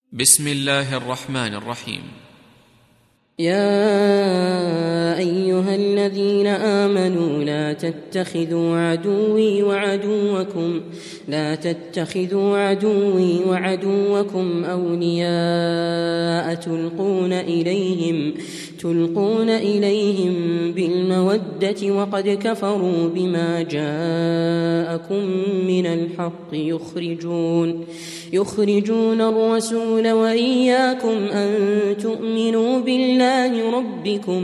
بسم الله الرحمن الرحيم. يا أيها الذين آمنوا لا تتخذوا عدوي وعدوكم أولياء تلقون إليهم بالمودة وقد كفروا بما جاءكم من الحق يخرجون الرسول وإياكم أن تؤمنوا بالله ربكم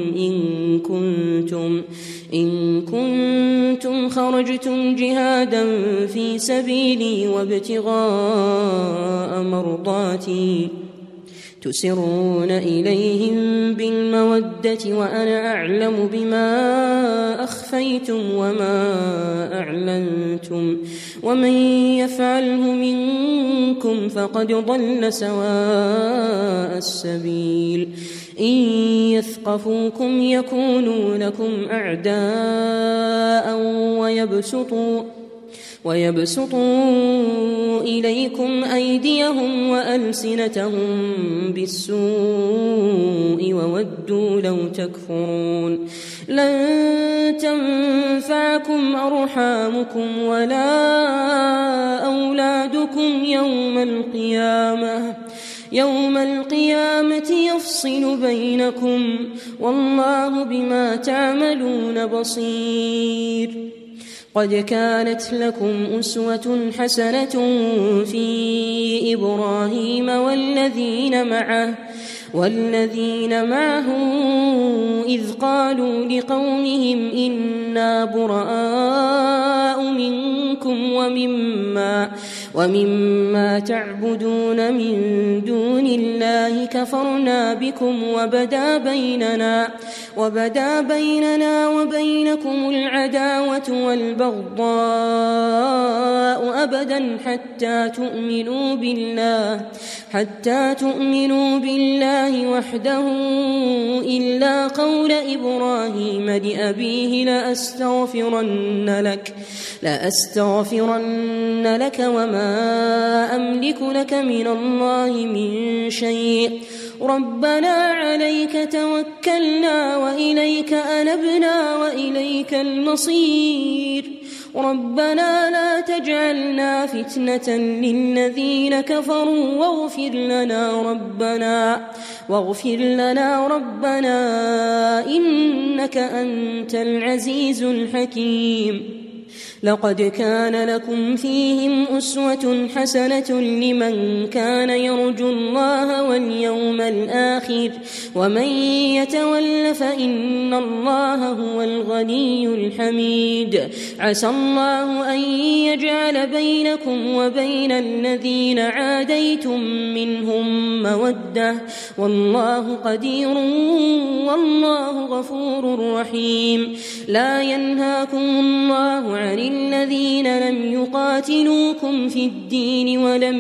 إن كنتم خرجتم جهادا في سبيلي وابتغاء مرضاتي تسرون إليهم بالمودة وأنا أعلم بما أخفيتم وما أعلنتم ومن يفعله منكم فقد ضل سواء السبيل إن يثقفوكم يكونوا لكم أعداء ويبسطوا إليكم أيديهم وألسنتهم بالسوء وودوا لو تكفرون لن تنفعكم أرحامكم ولا أولادكم يوم القيامة يفصل بينكم والله بما تعملون بصير. قد كانت لكم أسوة حسنة في إبراهيم والذين معه إذ قالوا لقومهم إنا براء منكم ومما تعبدون من دون الله كفرنا بكم وبدا بيننا وبينكم العداوة والبغضاء أبدا حتى تؤمنوا بالله وحده إلا قول إبراهيم لأبيه لأستغفرن لك وما أملك لك من الله من شيء ربنا عليك توكلنا وإليك أنبنا وإليك المصير ربنا لا تجعلنا فتنة للذين كفروا واغفر لنا ربنا إنك أنت العزيز الحكيم. لقد كان لكم فيهم أسوة حسنة لمن كان يرجو الله واليوم الآخر ومن يتول فإن الله هو الغني الحميد. عسى الله أن يجعل بينكم وبين الذين عاديتم منهم مودة والله قدير والله غفور رحيم. لا ينهاكم الله عن الذين لم يقاتلوكم في الدين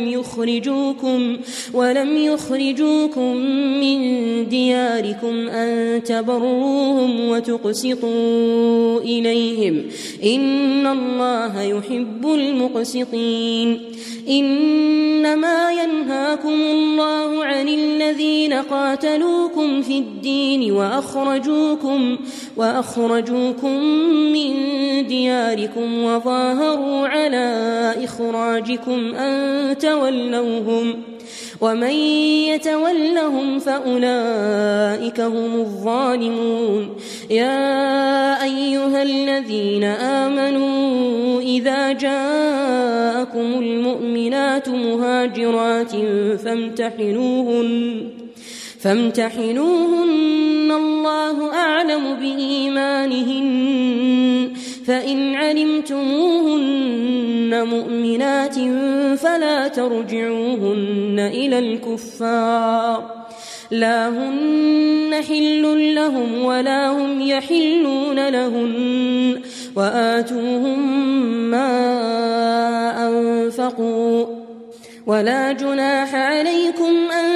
ولم يخرجوكم من دياركم أن تبروهم وتقسطوا إليهم إن الله يحب المقسطين. إنما ينهاكم الله عن الذين قاتلوكم في الدين وأخرجوكم من دياركم وظاهروا على إخراجكم أن تولوهم ومن يتولهم فأولئك هم الظالمون. يا أيها الذين آمنوا إذا جاءكم المؤمنات مهاجرات فامتحنوهن الله أعلم بإيمانهن فإن علمتموهن مؤمنات فلا ترجعوهن إلى الكفار لا هن حل لهم ولا هم يحلون لهن وآتوهم ما أنفقوا ولا جناح عليكم أن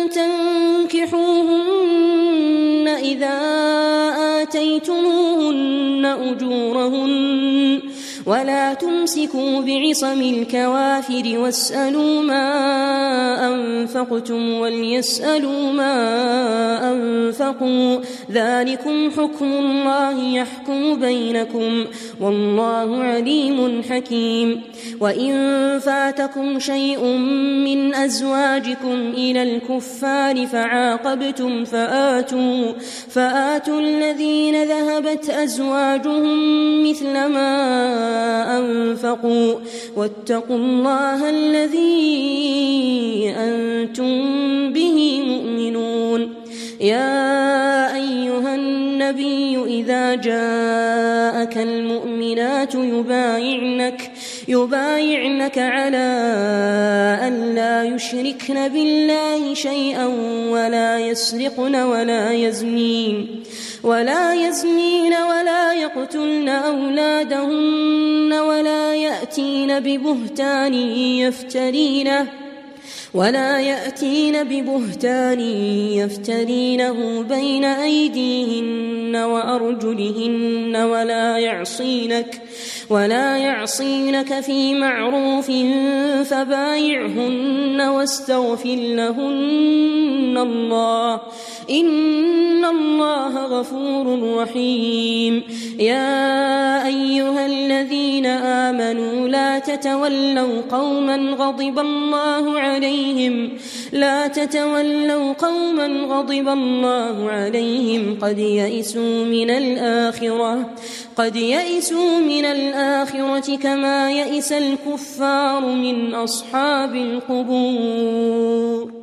تنكحوهن إذا آتيتموهن أجورهن ولا تمسكوا بعصم الكوافر واسألوا ما أنفقتم وليسألوا ما أنفقوا ذلكم حكم الله يحكم بينكم والله عليم حكيم. وإن فاتكم شيء من أزواجكم إلى الكفار فعاقبتم فآتوا الذين ذهبت أزواجهم مثل ما أنفقوا واتقوا الله الذي أنتم به مؤمنون. يا أيها النبي إذا جاءك المؤمنات يبايعنك على أن لا يشركن بالله شيئا ولا يسرقن ولا يزنين ولا يقتلن أولادهن ولا يأتين ببهتان يفترينه بين أيديهن وأرجلهن ولا يعصينك في معروف فبايعهن واستغفر لهن الله إن الله غفور رحيم. يا أيها الذين آمنوا لا تتولوا قوما غضب الله عليهم قد يئسوا من الآخرة كما يئس الكفار من أصحاب القبور.